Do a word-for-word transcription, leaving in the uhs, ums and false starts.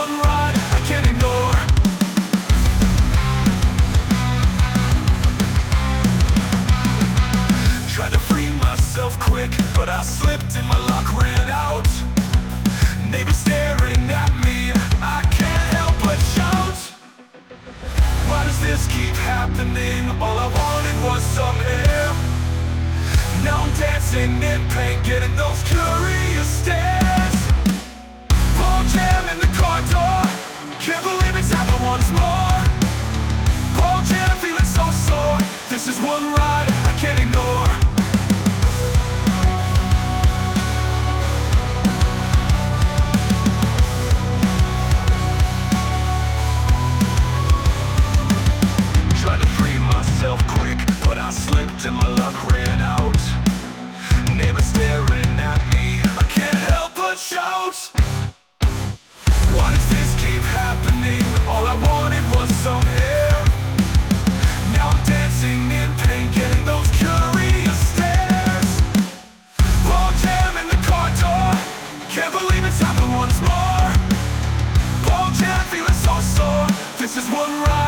one ride I can't ignore. Tried to free myself quick, but I slipped and my luck ran out. Neighbors staring at me, I can't help but shout. Why does this keep happening? All I wanted was some air. Now I'm dancing in pain, getting those curious stares. Ball jam in the car door, can't believe it's happened once more. Ball jam, feeling so sore. This is one ride I can't ignore. Quick, but I slipped and my luck ran out. Neighbors staring at me, I can't help but shout. Why does this keep happening? All I wanted was some air. Now I'm dancing in pain, getting those curious stares. Ball jam in the car door, can't believe it's happened once more. Ball jam, feeling so sore. This is one ride